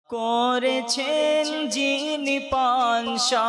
করেছেন যিনি পান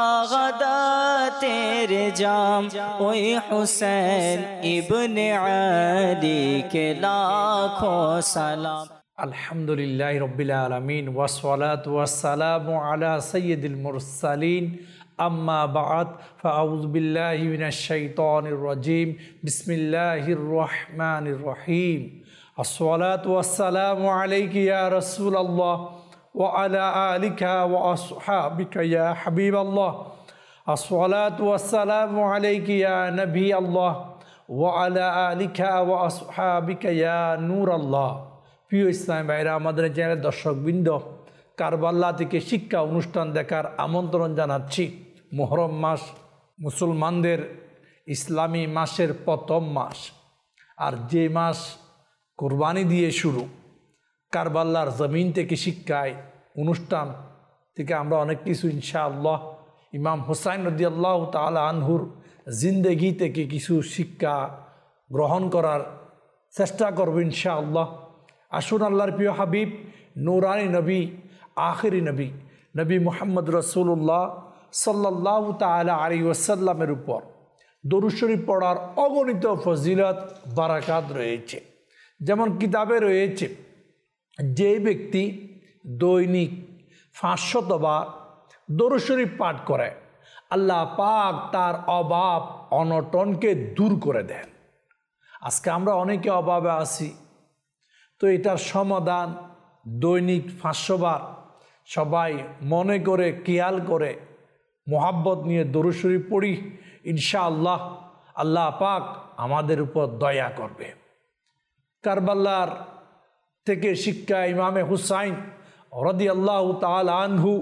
শাহাদাতের জাম, ওই হুসেন ইবনে আলী কে লাখো সালাম। আলহামদুলিল্লাহি রাব্বিল আলামিন ওয়াসসালাতু ওয়াসসালামু আলা সাইয়্যিদিল মুরসালিন আম্মা বা'দ ফাআউযু বিল্লাহি মিনাশ শাইতানির রাজীম বিসমিল্লাহির রহমানির রহিম আসসালাতু ওয়াসসালামু আলাইকা ইয়া রাসূলুল্লাহ ওয়া আলা আলিকা ওয়া আসহাবিকা ইয়া হাবিবাল্লাহ আসসালাতু ওয়াসসালামু আলাইকা ইয়া নবিয়াল্লাহ ওয়া আলা আলিকা ওয়া আসহাবিকা ইয়া নূরাল্লাহ। প্রিয় ইসলাম ভাইরা, আমাদের চ্যানেলের দর্শকবৃন্দ, কারবালা থেকে শিক্ষা অনুষ্ঠান দেখার আমন্ত্রণ জানাচ্ছি। মুহররম মাস মুসলমানদের ইসলামী মাসের প্রথম মাস, আর যে মাস কুরবানি দিয়ে শুরু। কারবালার জমিন থেকে শিক্ষায় অনুষ্ঠান থেকে আমরা অনেক কিছু ইনশাআল্লাহ ইমাম হুসাইন রাদিয়াল্লাহু তাআলা আনহুর জিন্দেগি থেকে কিছু শিক্ষা গ্রহণ করার চেষ্টা করব ইনশাআল্লাহ। আসুন আল্লাহর প্রিয় হাবিব, নূরানি নবী, আখিরি নবী, নবী মুহাম্মদ রাসূলুল্লাহ সাল্লাল্লাহু তাআলা আলাইহি ওয়াসাল্লামের উপর দরুদ শরীফ পড়ার অগণিত ফজিলত বারাকাত রয়েছে। যেমন কিতাবে রয়েছে, যে ব্যক্তি দৈনিক 500 বার দরুদ শরীফ পাঠ করে, আল্লাহ পাক তার অভাব অনটনকে দূর করে দেন। আজকে আমরা অনেকে অভাবে আছি, তো এটার সমাধান দৈনিক 500 বার সবাই মনে করে খেয়াল করে মোহাব্বত নিয়ে দরুদ শরীফ পড়ি, ইনশাআল্লাহ আল্লাহ পাক আমাদের উপর দয়া করবে। কারবালার থেকে শিক্ষা, ইমামে হুসাইন রাদিয়াল্লাহু তাআলা আনহু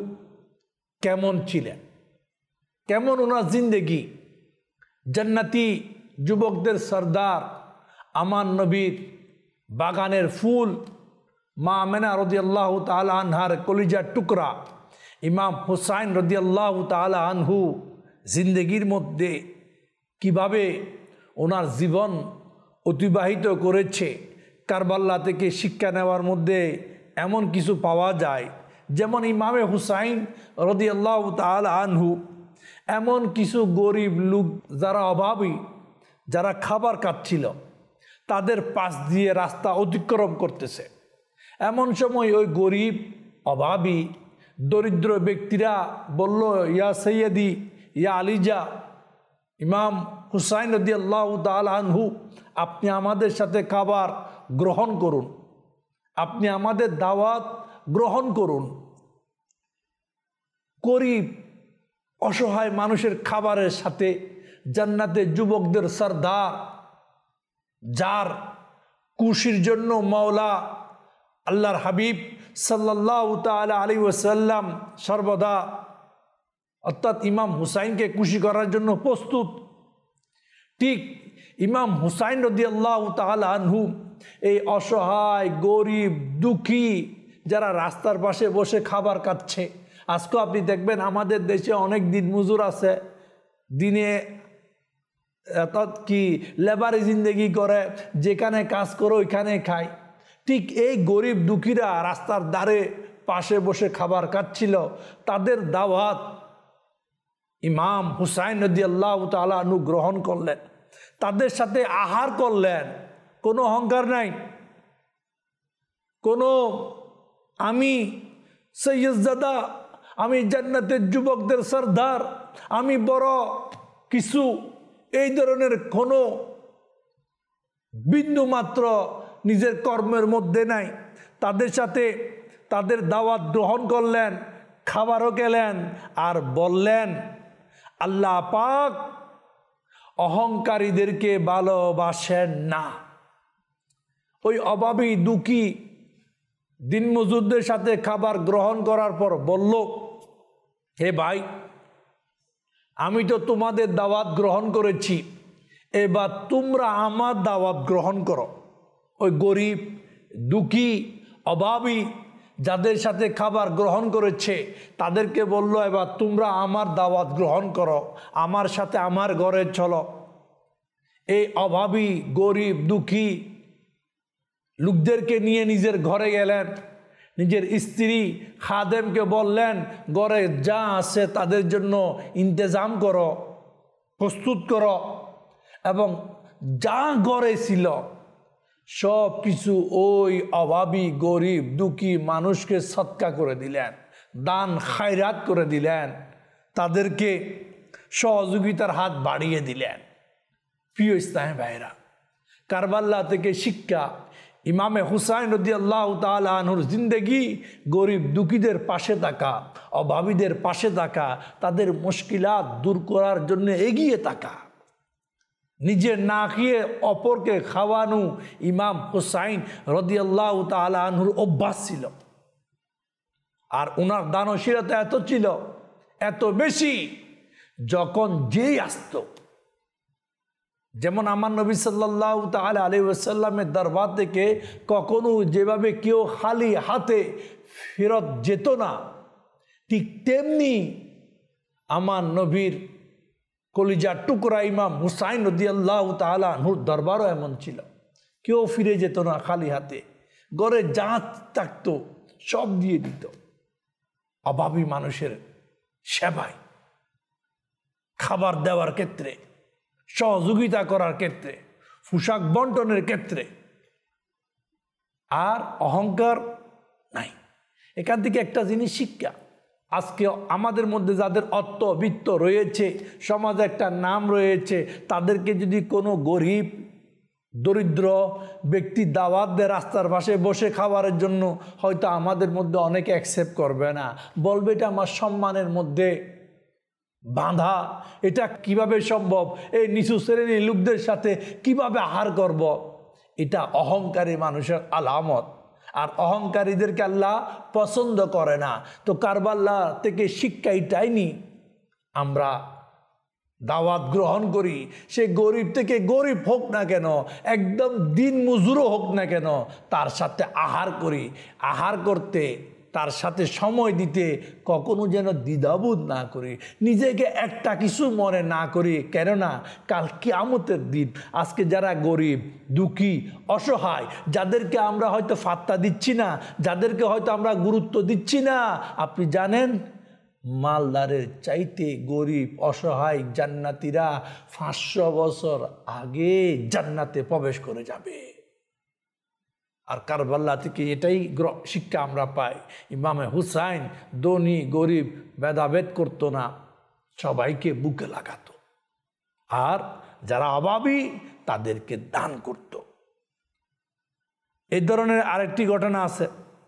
কেমন ছিলেন, কেমন ওনার জিন্দেগি। জান্নাতি যুবকদের সর্দার, আমার নবীর বাগানের ফুল, মা আমেনা রাদিয়াল্লাহু তাআলা আনহার কলিজার টুকরা ইমাম হুসাইন রাদিয়াল্লাহু তাআলা আনহু জিন্দেগির মধ্যে কিভাবে ওনার জীবন অতিবাহিত করেছে, কারবালা থেকে শিক্ষা নেওয়ার মধ্যে এমন কিছু পাওয়া যায়। যেমন ইমামে হুসাইন রাদিয়াল্লাহু তাআলা আনহু এমন কিছু গরিব লোক, যারা অভাবী, যারা খাবার খাচ্ছিল, তাদের পাশ দিয়ে রাস্তা অতিক্রম করতেছে। এমন সময় ওই গরিব, অভাবী, দরিদ্র ব্যক্তিরা বলল, ইয়া সৈয়দি, ইয়া আলিজা, ইমাম হুসাইন রাদিয়াল্লাহু তাআলা আনহু, আপনি আমাদের সাথে খাবার গ্রহণ করুন, আপনি আমাদের দাওয়াত গ্রহণ করুন। গরিব অসহায় মানুষের খাবারের সাথে জান্নাতের যুবকদের সর্দার, যার খুশির জন্য মাওলা আল্লাহর হাবিব সাল্লাল্লাহু তাআলা আলাইহি ওয়াসাল্লাম সর্বদা, অর্থাৎ ইমাম হুসাইনকে খুশি করার জন্য প্রস্তুত, ঠিক ইমাম হুসাইন রাদিয়াল্লাহু তাআলা আনহু এই অসহায়, গরিব, দুঃখী যারা রাস্তার পাশে বসে খাবার খাচ্ছে। আজকেও আপনি দেখবেন আমাদের দেশে অনেক দিন মজুর আছে, দিনে কি লেবারি জিন্দেগি করে, যেখানে কাজ করে ওইখানে খায়। ঠিক এই গরিব দুঃখীরা রাস্তার ধারে পাশে বসে খাবার খাচ্ছিল, তাদের দাওয়াত ইমাম হুসাইন রাদিয়াল্লাহু তাআলা আনহু গ্রহণ করলেন, তাদের সাথে আহার করলেন। কোনো অহংকার নাই, কোনো আমি সৈয়দজাদা, আমি জান্নাতের যুবকদের সর্দার, আমি বড় কিছু, এই ধরনের কোনো বিন্দু মাত্র নিজের কর্মের মধ্যে নাই। তাদের সাথে তাদের দাওয়াত গ্রহণ করলেন, খাবারও খেলেন, আর বললেন, আল্লাহ পাক অহংকারীদেরকে ভালোবাসেন না। ওই অভাবী, দুঃখী দিনমজুরদের সাথে খাবার গ্রহণ করার পর বলল, হে ভাই, আমি তো তোমাদের দাওয়াত গ্রহণ করেছি, এবার তোমরা আমার দাওয়াত গ্রহণ করো। ওই গরিব, দুঃখী, অভাবী যাদের সাথে খাবার গ্রহণ করেছে তাদেরকে বলল, এবার তোমরা আমার দাওয়াত গ্রহণ করো, আমার সাথে আমার ঘরে চলো। এই অভাবী, গরিব, দুঃখী লোকদেরকে নিয়ে নিজের ঘরে গেলেন, নিজের স্ত্রী খাদেমকে বললেন, ঘরে যা আছে তাদের জন্য ইন্তজাম করো, প্রস্তুত করো, এবং যা ঘরে ছিল সব কিছু ওই অভাবী গরিব দুঃখী মানুষকে সৎকা করে দিলেন, দান খায়রাত করে দিলেন, তাদেরকে সহযোগিতার হাত বাড়িয়ে দিলেন। প্রিয় ইসলামী ভাইরা, কারবাল্লা থেকে শিক্ষা, ইমামে হুসাইন রাদিয়াল্লাহু তাআলা আনহুর জিন্দেগি গরিব দুঃখীদের পাশে থাকা, অভাবীদের পাশে থাকা, তাদের মুশকিলাত দূর করার জন্য এগিয়ে থাকা, নিজে না খেয়ে অপরকে খাওয়ানো ইমাম হুসাইন রাদিয়াল্লাহু তাআলা আনহুর অভ্যাস ছিল। আর ওনার দানশীলতা এত ছিল, এত বেশি, যখন যেই আসত, যেমন আমার নবী সাল্লাল্লাহু তাআলা আলাইহি ওয়াসাল্লামের দরবার থেকে কখনো যেভাবে কেউ খালি হাতে ফেরত যেত না, ঠিক তেমনি আমার নবীর কলিজার টুকরা ইমাম হুসাইন রাদিয়াল্লাহু তাআলা আনহুর দরবারও এমন ছিল। কেউ ফিরে যেত না খালি হাতে, ঘরে যা থাকতো সব দিয়ে দিত অভাবী মানুষের সেবায়, খাবার দেওয়ার ক্ষেত্রে, সহযোগিতা করার ক্ষেত্রে, পোশাক বন্টনের ক্ষেত্রে। আর অহংকার নাই। এখান থেকে একটা জিনিস শিক্ষা, আজকে আমাদের মধ্যে যাদের অর্থ বিত্ত রয়েছে, সমাজে একটা নাম রয়েছে, তাদেরকে যদি কোনো গরিব দরিদ্র ব্যক্তি দাওয়াত দেয় রাস্তার পাশে বসে খাবারের জন্য, হয়তো আমাদের মধ্যে অনেকে অ্যাকসেপ্ট করবে না, বলবে এটা আমার সম্মানের মধ্যে বাঁধা, এটা কিভাবে সম্ভব, এই নিচু শ্রেণীর লোকদের সাথে কিভাবে আহার করব। এটা অহংকারী মানুষের আলামত, আর অহংকারীদেরকে আল্লাহ পছন্দ করে না। তো কারবাল্লা থেকে শিক্ষা এটাই নি, আমরা দাওয়াত গ্রহণ করি, সে গরিব থেকে গরিব হোক না কেন, একদম দিন মজুরও হোক না কেন, তার সাথে আহার করি। আহার করতে, তার সাথে সময় দিতে কখনো যেন দ্বিধাবোধ না করি, নিজেকে একটা কিছু মনে না করি। কেননা কাল কিয়ামতের দিন আজকে যারা গরিব দুঃখী অসহায়, যাদেরকে আমরা হয়তো ফাত্তা দিচ্ছি না, যাদেরকে হয়তো আমরা গুরুত্ব দিচ্ছি না, আপনি জানেন মালদারের চাইতে গরিব অসহায় জান্নাতীরা 500 বছর আগে জান্নাতে প্রবেশ করে যাবে। আর কারবাল্লা থেকে এটাই শিক্ষা আমরা পাই, ইমামে হুসাইন ধনী গরিব ভেদাভেদ করতো না, সবাইকে বুকে লাগাতো, আর যারা অভাবী তাদেরকে দান করত। এই ধরনের আরেকটি ঘটনা আছে।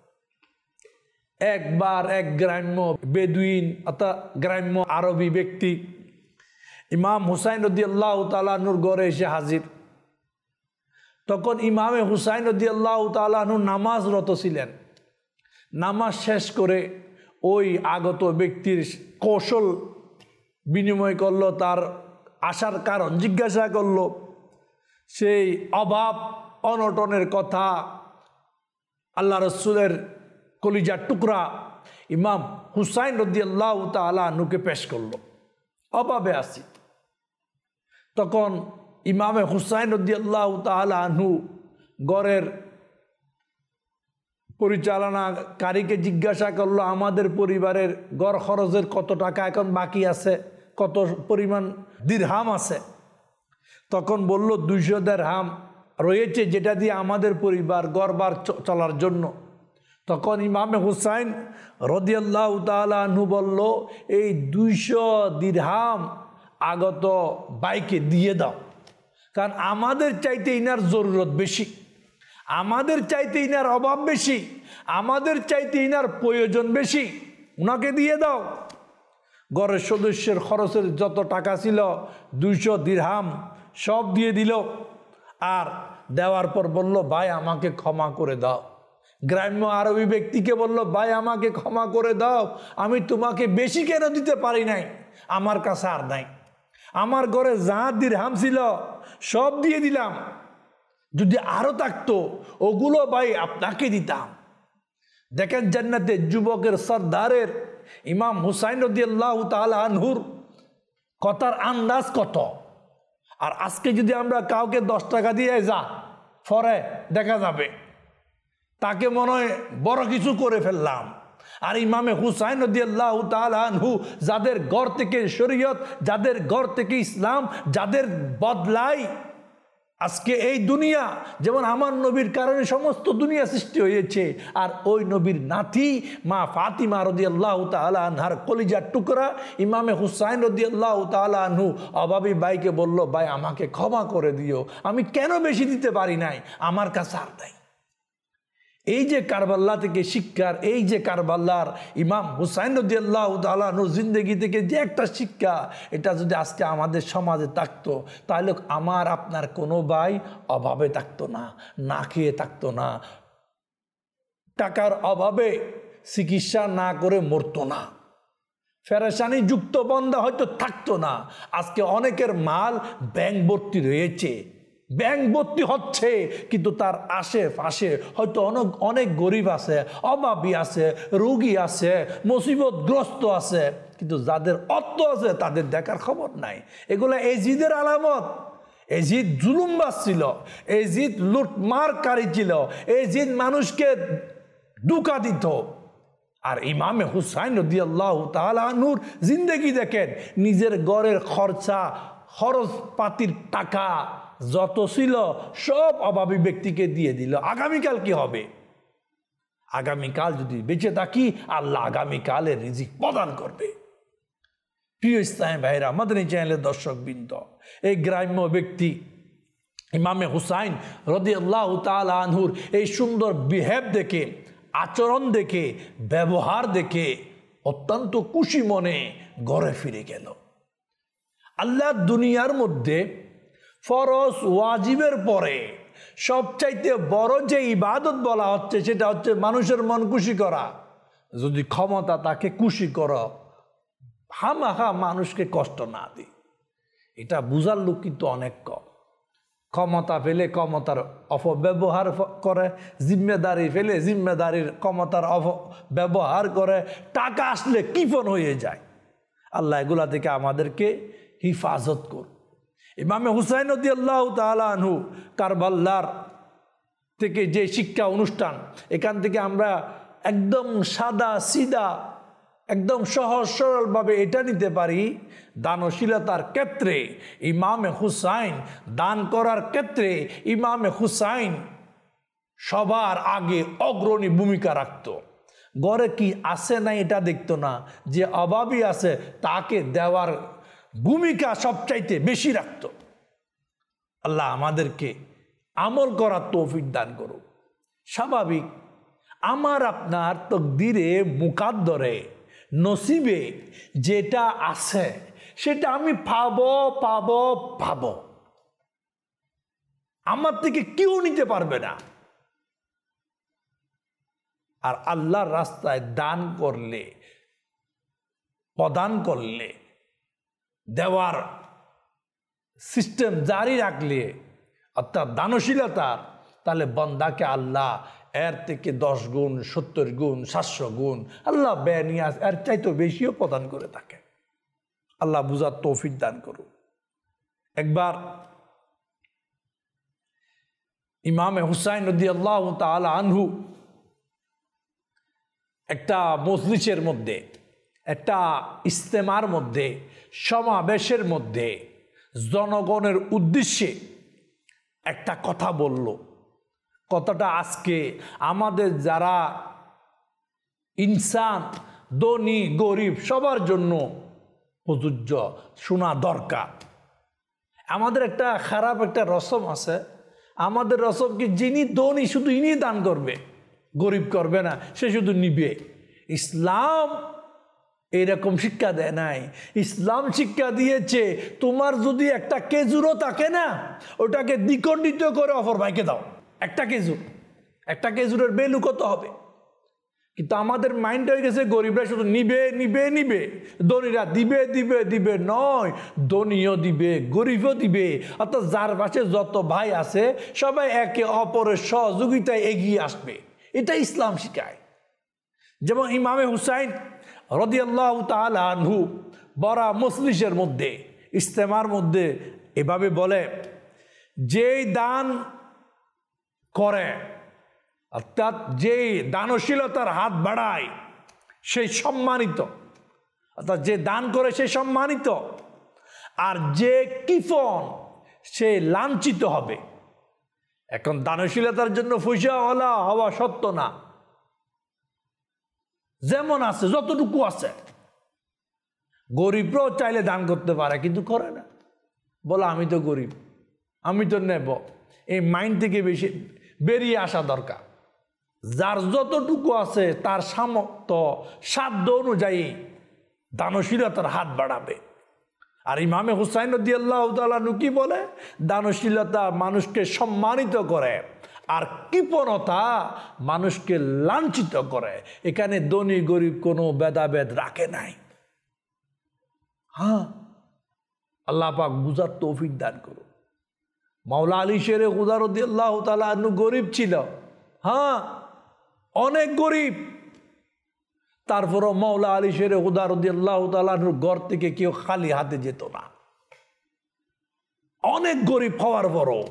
একবার এক গ্রাম্য বেদুইন অর্থাৎ গ্রাম্য আরবি ব্যক্তি ইমাম হুসাইন রাদিয়াল্লাহু তাআলা আনহুর ঘরে এসে হাজির। তখন ইমামে হুসাইন রাদিয়াল্লাহু তাআলা আনহু নামাজরত ছিলেন। নামাজ শেষ করে ওই আগত ব্যক্তির কৌশল বিনিময় করলো, তার আসার কারণ জিজ্ঞাসা করলো, সেই অভাব অনটনের কথা আল্লাহ রসুলের কলিজার টুকরা ইমাম হুসাইন রাদিয়াল্লাহু তাআলা আনহুকে পেশ করলো। অভাবে আছি। তখন ইমামে হুসাইন রাদিয়াল্লাহু তাআলা আনহু ঘরের পরিচালনাকারীকে জিজ্ঞাসা করলো, আমাদের পরিবারের ঘর খরচের কত টাকা এখন বাকি আছে, কত পরিমাণ দিরহাম আছে। তখন বলল 200 দিরহাম রয়েছে, যেটা দিয়ে আমাদের পরিবার ঘরবার চলার জন্য। তখন ইমামে হুসাইন রাদিয়াল্লাহু তাআলা আনহু বলল, এই 200 দিরহাম আগত ভাইকে দিয়ে দাও, কারণ আমাদের চাইতে ইনার জরুরত বেশি, আমাদের চাইতে ইনার অভাব বেশি, আমাদের চাইতে ইনার প্রয়োজন বেশি, ওনাকে দিয়ে দাও। ঘরের সদস্যের খরচের যত টাকা ছিল 200 দিরহাম সব দিয়ে দিল। আর দেওয়ার পর বলল, ভাই আমাকে ক্ষমা করে দাও। গ্রাম্য আরবি ব্যক্তিকে বলল, ভাই আমাকে ক্ষমা করে দাও, আমি তোমাকে বেশি কেন দিতে পারি নাই, আমার কাছে আর নাই, আমার ঘরে যা দিরহাম ছিল সব দিয়ে দিলাম, যদি আরো থাকতো ওগুলো ভাই আপনাকে দিতাম। দেখেন জান্নাতে যুবকের সরদারের ইমাম হুসাইন রাদিয়াল্লাহু তাআলা আনহুর কথার আন্দাজ কত। আর আজকে যদি আমরা কাউকে 10 টাকা দিয়ে যা পরে দেখা যাবে, তাকে মনে হয় বড় কিছু করে ফেললাম। আর ইমামে হুসাইন রাদিয়াল্লাহু তাআলা আনহু, যাদের ঘর থেকে শরীয়ত, যাদের ঘর থেকে ইসলাম, যাদের বদলাই আজকে এই দুনিয়া, যেমন আমার নবীর কারণে সমস্ত দুনিয়া সৃষ্টি হয়েছে, আর ওই নবীর নাতি মা ফাতিমা রাদিয়াল্লাহু তাআলা আনহার কলিজার টুকরা ইমামে হুসাইন রাদিয়াল্লাহু তাআলা আনহু অভাবী ভাইকে বলল, ভাই আমাকে ক্ষমা করে দিও, আমি কেন বেশি দিতে পারি নাই, আমার কাছে আর নাই। এই যে কারবাল্লা থেকে শিক্ষার, এই যে কারবাল্লার ইমাম হুসাইন রাদিয়াল্লাহু তাআলা আনহু জিন্দেগি থেকে যে একটা শিক্ষা, এটা যদি আজকে আমাদের সমাজে থাকতো, তাহলে আমার আপনার কোনো ভাই অভাবে থাকতো না, না খেয়ে থাকতো না, টাকার অভাবে চিকিৎসা না করে মরতো না, ফেরেশানি যুক্ত বন্ধা হয়তো থাকতো না। আজকে অনেকের মাল ব্যাংক ভর্তি রয়েছে, ব্যাংক ভর্তি হচ্ছে, কিন্তু তার আশেপাশে হয়তো অনেক গরিব আছে, অভাবী আছে, রোগী আছে, মুসিবতগ্রস্ত আছে, কিন্তু যাদের অর্থ আছে তাদের দেখার খবর নাই। এগুলো এজিদের আলামত। এজিদ জুলুমবাজ ছিল, এজিদ লুটমারকারী ছিল, এজিদ মানুষকে ধোঁকা দিত। আর ইমামে হুসাইন রাদিয়াল্লাহু তাআলা আনহুর জিন্দেগি দেখেন, নিজের ঘরের খরচপাতির টাকা যত ছিল সব অভাবী ব্যক্তিকে দিয়ে দিল। আগামীকাল কি হবে? আগামীকাল যদি বেঁচে থাকি, আল্লাহ আগামীকালের রিজিক প্রদান করবে। প্রিয় ইসলামী ভাইরা, মাদানী চ্যানেলের দর্শকবৃন্দ, এই গ্রাম্য ব্যক্তি ইমামে হুসাইন রাদিয়াল্লাহু তাআলা আনহুর এই সুন্দর বিহেভ দেখে, আচরণ দেখে, ব্যবহার দেখে অত্যন্ত খুশি মনে ঘরে ফিরে গেল। আল্লাহ দুনিয়ার মধ্যে ফরজ ওয়াজিবের পরে সবচাইতে বড় যে ইবাদত বলা হচ্ছে, সেটা হচ্ছে মানুষের মন খুশি করা। যদি ক্ষমতা তাকে খুশি করো, হামাখা মানুষকে কষ্ট না দি, এটা বুঝার লোক কিন্তু অনেক কম। ক্ষমতা পেলে ক্ষমতার অপব্যবহার করে, জিম্মেদারি পেলে জিম্মেদারির ক্ষমতার অপব্যবহার করে, টাকা আসলে কৃপণ হয়ে যায়। আল্লাহ এগুলা থেকে আমাদেরকে হিফাজত কর। ইমামে হুসাইন রাদিয়াল্লাহু তাআলা আনহু কারবাল্লার থেকে যে শিক্ষা অনুষ্ঠান, এখান থেকে আমরা একদম সাদা সিধা, একদম সহজ সরলভাবে এটা নিতে পারি, দানশীলতার ক্ষেত্রে ইমামে হুসাইন, দান করার ক্ষেত্রে ইমামে হুসাইন সবার আগে অগ্রণী ভূমিকা রাখত। ঘরে কি আছে না এটা দেখতো না, যে অভাবী আছে তাকে দেওয়ার ভূমিকা সবচাইতে বেশি রাখত। আল্লাহ আমাদেরকে আমল করার তৌফিক দান করুক। স্বাভাবিক, আমার আপনার তকদিরে মুকাদ্দরে নসিবে যেটা আছে সেটা আমি পাবো। আমার থেকে কেউ নিতে পারবে না। আর আল্লাহর রাস্তায় দান করলে, প্রদান করলে, দেওয়ার সিস্টেম জারি রাখলে, অর্থাৎ দানশীলতার, তাহলে বন্দাকে আল্লাহ এর থেকে 10 গুণ, 70 গুণ, 700 গুণ আল্লাহ বেনিয়াজ এর চাইতে বেশিও প্রদান করে থাকে। আল্লাহ বুঝার তৌফিক দান করুন। একবার ইমামে হুসাইন রাদিয়াল্লাহু তাআলা আনহু একটা মজলিসের মধ্যে, একটা ইজতেমার মধ্যে, সমাবেশের মধ্যে জনগণের উদ্দেশ্যে একটা কথা বলল। কথাটা আজকে আমাদের যারা ইনসান, ধনী গরিব সবার জন্য প্রযোজ্য, শোনা দরকার। আমাদের একটা খারাপ একটা রসম আছে, আমাদের রসম কি, যিনি ধনী শুধু ইনি দান করবে, গরিব করবে না, সে শুধু নিবে। ইসলাম এইরকম শিক্ষা দেয় নাই। ইসলাম শিক্ষা দিয়েছে, তোমার যদি একটা খেজুরও থাকে না, ওটাকে দ্বিখণ্ডিত করে অপর ভাইকে দাও। একটা খেজুরের ভ্যালু কত হবে? কিন্তু আমাদের মাইন্ড হয়ে গেছে গরিবরা শুধু নিবে, ধনীরা দিবে নয়, ধনীও দিবে, গরিবও দিবে। অর্থাৎ যার পাশে যত ভাই আছে সবাই একে অপরের সহযোগিতায় এগিয়ে আসবে, এটা ইসলাম শিখায়। যেমন ইমামে হুসাইন রাদিয়াল্লাহু তাআলা আনহু বড় মজলিসের মধ্যে, ইজতেমার মধ্যে এভাবে বলে, যেই দান করে অর্থাৎ যে দানশীলতার হাত বাড়ায় সেই সম্মানিত, অর্থাৎ যে দান করে সে সম্মানিত, আর যে কৃপণ সে লাঞ্ছিত হবে। এখন দানশীলতার জন্য পয়সাওয়ালা হওয়া সত্য না, যেমন আছে যতটুকু আছে। গরিবরাও চাইলে দান করতে পারে কিন্তু করে না, বলে আমি তো গরিব, আমি তো নেব। এই মাইন্ড থেকে বেশি বেরিয়ে আসা দরকার। যার যতটুকু আছে তার সামর্থ্য সাধ্য অনুযায়ী দানশীলতার হাত বাড়াবে। আর ইমামে হুসাইন রাদিয়াল্লাহু তাআলা আনহু কি বলে? দানশীলতা মানুষকে সম্মানিত করে, আর কৃপণতা মানুষকে লাঞ্ছিত করে। এখানে ধনী গরিব কোনো ভেদাভেদ রাখে নাই। হ্যাঁ, আল্লাহ পাক বুঝার তৌফিক দান করুন। মাওলা আলী শেরে খুদা রাদিয়াল্লাহু তাআলা আনহু গরিব ছিল, হ্যাঁ অনেক গরিব। তারপরও মাওলা আলী শেরে খুদা রাদিয়াল্লাহু তাআলা আনহুর ঘর থেকে কেউ খালি হাতে যেত না, অনেক গরিব হওয়ার পরও।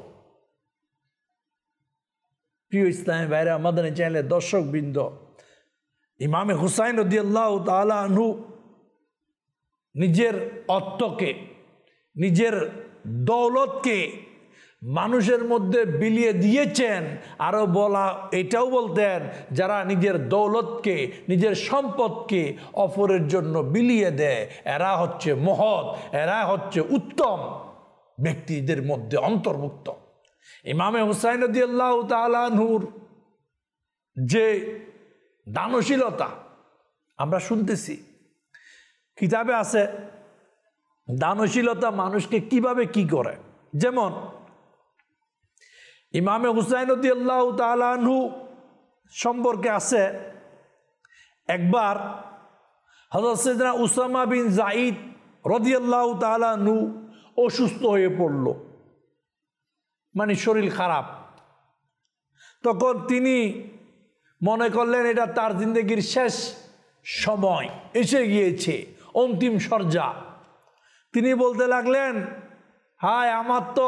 প্রিয় ইসলামী ভাইরা, আমাদের চ্যানেলের দর্শক বৃন্দ, ইমামে হুসাইন রাদিয়াল্লাহু তাআলা আনহু নিজের অর্থকে, নিজের দৌলতকে মানুষের মধ্যে বিলিয়ে দিয়েছেন। আরও বলা এটাও বলতেন, যারা নিজের দৌলতকে, নিজের সম্পদকে অপরের জন্য বিলিয়ে দেয়, এরা হচ্ছে মহৎ, এরা হচ্ছে উত্তম ব্যক্তিদের মধ্যে অন্তর্ভুক্ত। ইমামে হুসাইন রাদিয়াল্লাহু তাআলা আনহুর যে দানশীলতা আমরা শুনতেছি, কিতাবে আছে দানশীলতা মানুষকে কিভাবে কি করে। যেমন ইমামে হুসাইন রাদিয়াল্লাহু তাআলা আনহু সম্পর্কে আছে, একবার হযরত সাইয়েদনা উসামা বিন যায়েদ রাদিয়াল্লাহু তাআলা আনহু অসুস্থ হয়ে পড়ল, মানে শরীর খারাপ। তখন তিনি মনে করলেন এটা তার জিন্দেগির শেষ সময় এসে গিয়েছে, অন্তিম সজ্জা। তিনি বলতে লাগলেন, হায় আমার তো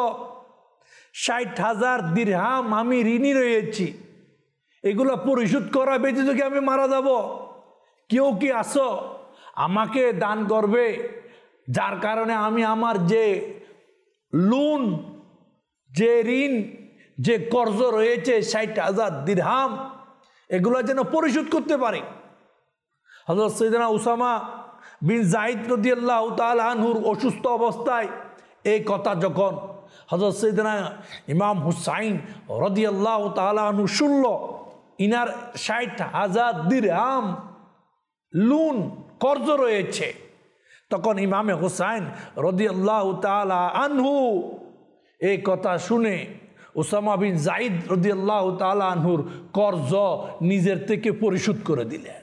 60,000 দিরহাম আমি ঋণী রয়েছি, এগুলো পরিশোধ করা ব্যতীত কি আমি মারা যাব? কেউ কি আসো আমাকে দান করবে, যার কারণে আমি আমার যে লোন, যে ঋণ, যে কর্জ রয়েছে 60,000 দিরহাম, এগুলো যেন পরিশোধ করতে পারি। হযরত সাইয়েদনা উসামা বিন যায়েদ রাদিয়াল্লাহু তাআলা আনহুর অসুস্থ অবস্থায় এই কথা যখন হযরত সাইয়েদনা ইমাম হুসাইন রাদিয়াল্লাহু তাআলা আনহু শুনল, ইনার 60,000 দিরহাম লোন কর্জ রয়েছে, তখন ইমামে হুসাইন রাদিয়াল্লাহু তাআলা আনহু এই কথা শুনে উসামা বিন যায়েদ রাদিয়াল্লাহু তাআলা আনহুর কর্জ নিজের থেকে পরিশোধ করে দিলেন।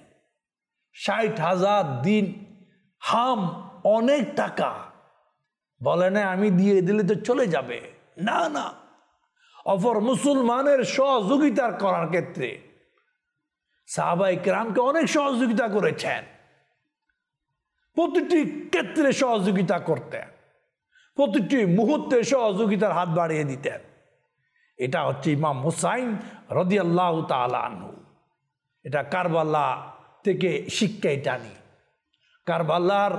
60,000 দিরহাম অনেক টাকা, বলে না আমি দিয়ে দিলে তো চলে যাবে, না না, অপর মুসলমানের সহযোগিতা করার ক্ষেত্রে সাহাবায়ে কেরামকে অনেক সহযোগিতা করেছেন, প্রতিটি ক্ষেত্রে সহযোগিতা করতেন, প্রতিটি মুহূর্তে সহযোগিতার হাত বাড়িয়ে দিতেন। এটা হচ্ছে ইমাম হুসাইন রাদিয়াল্লাহু তাআলা আনহু। এটা কারবালা থেকে শিক্ষাই টানি। কারবালার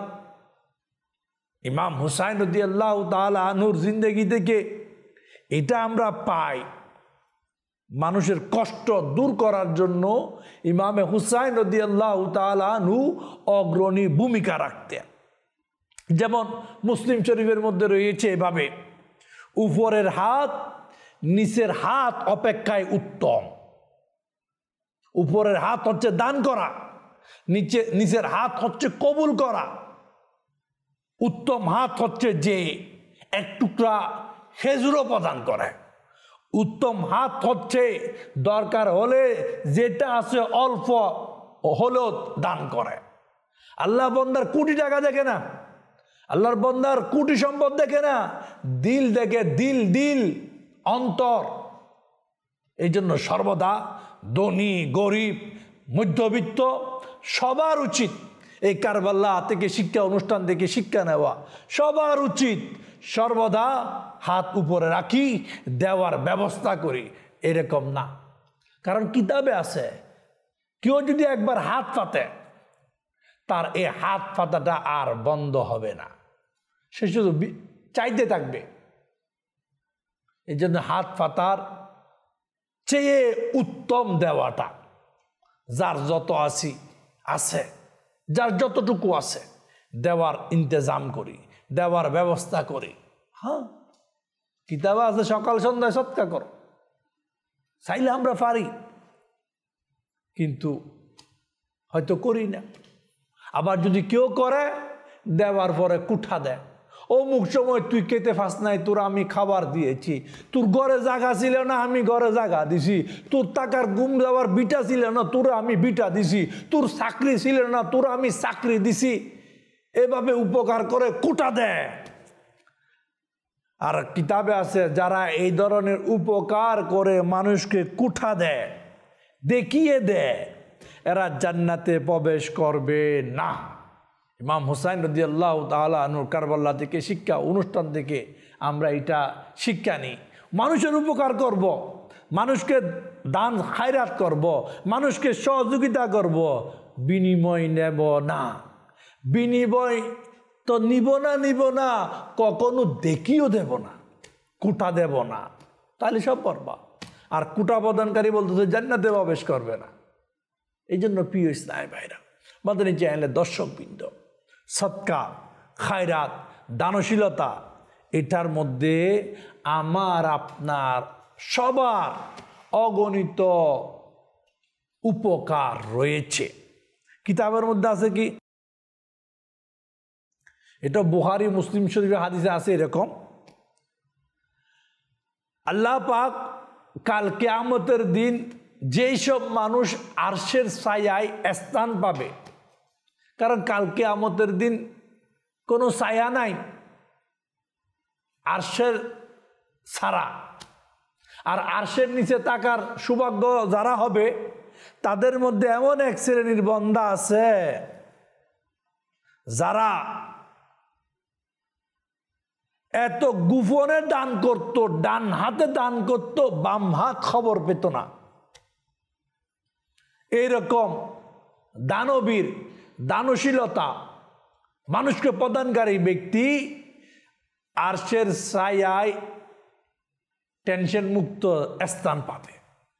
ইমাম হুসাইন রাদিয়াল্লাহু তাআলা আনহুর জিন্দেগি থেকে এটা আমরা পাই, মানুষের কষ্ট দূর করার জন্য ইমামে হুসাইন রাদিয়াল্লাহু তাআলা আনহু অগ্রণী ভূমিকা রাখতেন। যেমন মুসলিম শরীফের মধ্যে রয়েছে এভাবে, উপরের হাত নিচের হাত অপেক্ষায় উত্তম। উপরের হাত হচ্ছে দান করা, নিচের হাত হচ্ছে কবুল করা। উত্তম হাত হচ্ছে যে এক টুকরা খেজুরও প্রদান করে। উত্তম হাত হচ্ছে দরকার হলে যেটা আছে অল্প হলেও দান করে। আল্লাহ বন্দার কোটি টাকা দেখে না, আল্লাহর বন্দার কোটি সম্পদ দেখে না, দিল দেখে, দিল অন্তর। এই জন্য সর্বদা ধনী গরিব মধ্যবিত্ত সবার উচিত এই কারবালা থেকে শিক্ষা অনুষ্ঠান থেকে শিক্ষা নেওয়া। সবার উচিত সর্বদা হাত উপরে রাখি, দেওয়ার ব্যবস্থা করি, এরকম না। কারণ কিতাবে আছে কেউ যদি একবার হাত পাতে তার এই হাত পাতাটা আর বন্ধ হবে না, সে শুধু চাইতে থাকবে। এই জন্য হাত পাতার চেয়ে উত্তম দেওয়াটা, যার যত আছে যার যতটুকু আছে দেওয়ার ইন্তজাম করি, দেওয়ার ব্যবস্থা করি। হ্যাঁ, কিতাবে আছে সকাল সন্ধ্যায় সৎকার করো, চাইলে আমরা পারি, কিন্তু হয়তো করি না। আবার যদি কেউ করে, দেওয়ার পরে কুঠা দেয়, অমুক সময় তুই খেতে পাস নাই, তোর আমি খাবার দিয়েছি, তোর ঘরে জায়গা ছিল না, আমি ঘরে জায়গা দিছি, তোর টাকার গুম দেওয়ার বিটা ছিল না, তোর আমি বিটা দিছি, তোর চাকরি ছিল না, তোর আমি চাকরি দিছি। এভাবে উপকার করে কুটা দেয়। আর কিতাবে আছে যারা এই ধরনের উপকার করে মানুষকে কুঠা দেয়, দেখিয়ে দেয়, এরা জান্নাতে প্রবেশ করবে না। ইমাম হুসাইন রাদিয়াল্লাহু তাআলা আনহু কারবালা থেকে শিক্ষা অনুষ্ঠান থেকে আমরা এটা শিক্ষা নিই। মানুষের উপকার করব, মানুষকে দান খায়রাত করব, মানুষকে সহযোগিতা করব, বিনিময় নেব না। বিনিময় তো নিব না, কখনো দেখিও দেব না, কুটা দেব না, তাহলে সব করবা। আর কুটা প্রদানকারী বলতেছে জান্নাতে প্রবেশ করবে না। এই জন্য প্রিয় ইসলামী ভাইরা, মাদানী চ্যানেলের দর্শকবৃন্দ, সদকা, খায়রাত, দানশীলতা, এটার মধ্যে আমার আপনার সবার অগণিত উপকার রয়েছে। কিতাবের মধ্যে আছে কি, এটা বুখারী মুসলিম শরীফের হাদিসে আছে এরকম, আল্লাহ পাক কাল কিয়ামতের দিন যেই সব মানুষ আরশের ছায়ায় স্থান পাবে, কারণ কাল কিয়ামতের দিন কোনো ছায়া নাই আরশের ছাড়া। আর আরশের নিচে থাকার সৌভাগ্য যারা হবে, তাদের মধ্যে এমন এক শ্রেণীর বান্দা আছে যারা এত গোপনে দান করত, ডান হাতে দান করত, বাম হাত খবর পেত না। এইরকম দানবীর, দানশীলতা, মানুষকে প্রদানকারী ব্যক্তি আরশের ছায়ায় টেনশন মুক্ত স্থান পাবে।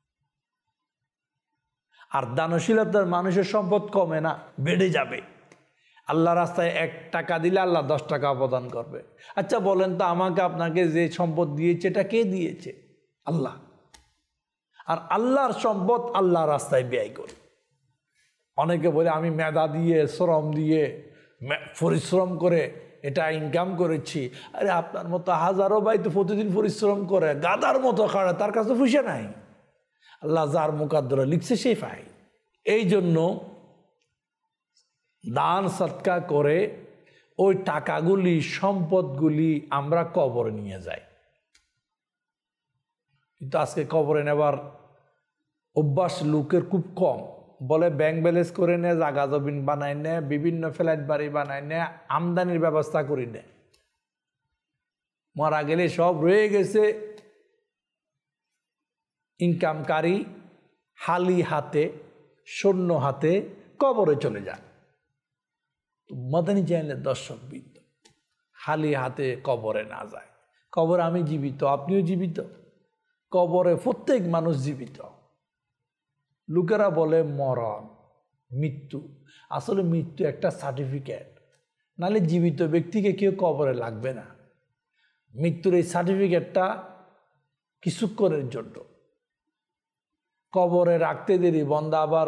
আর দানশীলতার মানুষের সম্পদ কমে না, বেড়ে যাবে। আল্লাহ রাস্তায় 1 টাকা দিলে আল্লাহ 10 টাকা প্রদান করবে। আচ্ছা বলেন তো, আমাকে আপনাকে যে সম্পদ দিয়েছে এটা কে দিয়েছে? আল্লাহ। আর আল্লাহর সম্পদ আল্লাহ রাস্তায় ব্যয় করে। অনেকে বলে আমি মেধা দিয়ে, শ্রম দিয়ে, পরিশ্রম করে এটা ইনকাম করেছি। আরে আপনার মতো হাজারো ভাই তো প্রতিদিন পরিশ্রম করে গাদার মতো খাড়ে, তার কাছে পয়সা নাই। আল্লাহ যার মুকাদ্দরে লিখছে সেই পায়। এই জন্য দান সৎকা করে ওই টাকাগুলি, সম্পদগুলি আমরা কবরে নিয়ে যাই। কিন্তু আজকে কবরে নেবার অভ্যাস লোকের খুব কম। বলে ব্যাংক ব্যালেন্স করে নেয়, জাগা জমিন বানায় নেয়, বিভিন্ন ফ্ল্যাট বাড়ি বানায় নেয়, আমদানির ব্যবস্থা করে নেয়। মারা গেলে সব রয়ে গেছে ইনকামকারী, হালি হাতে, শূন্য হাতে কবরে চলে যায়। মাদানী চ্যানেলের দর্শকবৃন্দ, খালি হাতে কবরে না যায়। কবরে আমি জীবিত, আপনিও জীবিত, কবরে প্রত্যেক মানুষ জীবিত। লোকেরা বলে মরণ, মৃত্যু, আসলে মৃত্যু একটা সার্টিফিকেট, নাহলে জীবিত ব্যক্তিকে কেউ কবরে লাগবে না। মৃত্যুর এই সার্টিফিকেটটা কিছুক্ষণের জন্য। কবরে রাখতে দেরি বন্দা আবার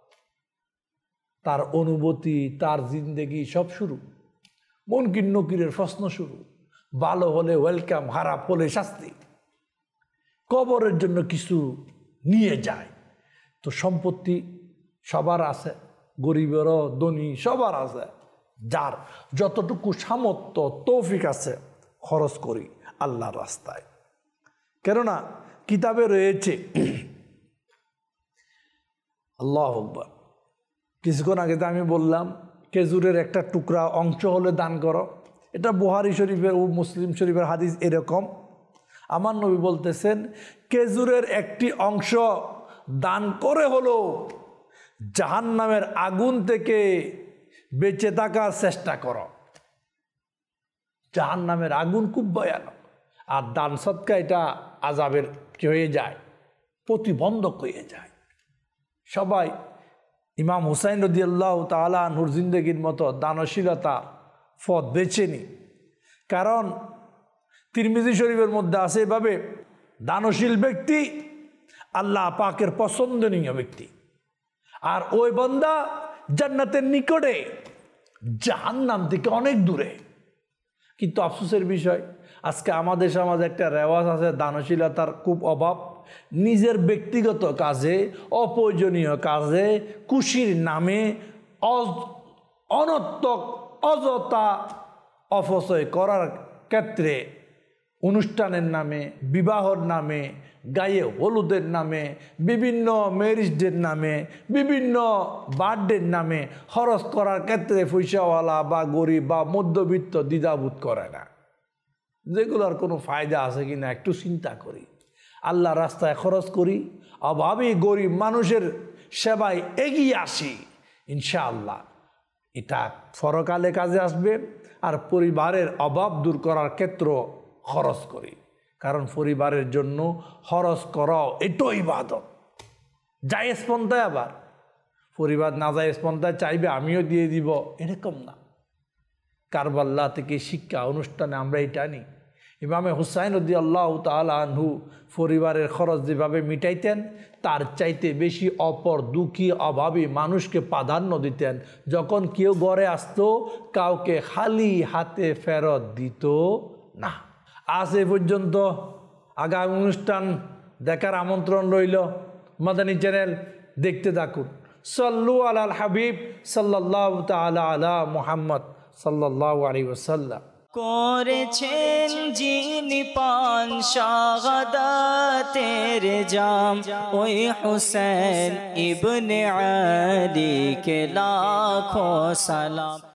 তার অনুভূতি, তার জিন্দেগি সব শুরু, মুনকির নকিরের প্রশ্ন শুরু। ভালো হলে ওয়েলকাম, খারাপ হলে শাস্তি। কবরের জন্য কিছু নিয়ে যায়। তো সম্পত্তি সবার আছে, গরিবেরও ধনী সবার আছে। যার যতটুকু সামর্থ্য তৌফিক আছে খরচ করি আল্লাহর রাস্তায়। কেননা কিতাবে রয়েছে, আল্লাহু আকবার, কিছুক্ষণ আগে তো আমি বললাম খেজুরের একটা টুকরা অংশ হলে দান করো। এটা বুখারী শরীফের ও মুসলিম শরীফের হাদিস এরকম। আমার নবী বলতেছেন, খেজুরের একটি অংশ দান করে হলো জাহান্নামের আগুন থেকে বেঁচে থাকার চেষ্টা করো। জাহান্নামের আগুন খুব ভয়ানক, আর দান সদকা এটা আযাবের কি হয়ে যায়, প্রতিবন্ধক হয়ে যায়। সবাই ইমাম হুসাইন রাদিয়াল্লাহু তাআলা আনহুর জিন্দেগির মতো দানশীলতা পথ বেছে নি। কারণ তিরমিজি শরীফের মধ্যে আছে এভাবে, দানশীল ব্যক্তি আল্লাহ পাকের পছন্দনীয় ব্যক্তি, আর ওই বান্দা জান্নাতের নিকটে, জাহান্নাম থেকে অনেক দূরে। কিন্তু আফসোসের বিষয়, আজকে আমাদের সমাজে একটা রেওয়াজ আছে দানশীলতার খুব অভাব। নিজের ব্যক্তিগত কাজে, অপ্রয়োজনীয় কাজে, খুশির নামে অনর্থক অযথা অপচয় করার ক্ষেত্রে, অনুষ্ঠানের নামে, বিবাহর নামে, গায়ে হলুদের নামে, বিভিন্ন ম্যারেজ ডের নামে, বিভিন্ন বার্থডের নামে খরচ করার ক্ষেত্রে পয়সাওয়ালা বা গরিব বা মধ্যবিত্ত দ্বিধাবোধ করে না, যেগুলোর কোনো ফায়দা আছে কিনা একটু চিন্তা করি। আল্লাহ রাস্তায় খরচ করি, অভাবী গরিব মানুষের সেবায় এগিয়ে আসি, ইনশাআল্লাহ এটা পরকালে কাজে আসবে। আর পরিবারের অভাব দূর করার ক্ষেত্র খরচ করি, কারণ পরিবারের জন্য খরচ করাও এটাই ইবাদত। জায়েজ পন্থায়, আবার পরিবার না জায়েজ পন্থায় চাইবে আমিও দিয়ে দিব, এরকম না। কারবাল্লা থেকে শিক্ষা অনুষ্ঠানে আমরা এটা নিই। ইমামে হুসাইন রাদিয়াল্লাহু তাআলা আনহু পরিবারের খরচ যেভাবে মিটাইতেন, তার চাইতে বেশি অপর দুঃখী অভাবী মানুষকে প্রাধান্য দিতেন। যখন কেউ ঘরে আসতো, কাউকে খালি হাতে ফেরত দিত না। আজ এ পর্যন্ত। আগামী অনুষ্ঠান দেখার আমন্ত্রণ রইল। মাদানী চ্যানেল দেখতে থাকুন। সাল্লু আলাল হাবিব সাল্লাল্লাহু তাআলা আলা মুহাম্মদ সাল্লাল্লাহু আলাইহি ওয়াসাল্লাম। করেছেন যিনি পান শাহাদাতের জাম, ওই হুসেন ইবনে আলী কে লাখো সালাম।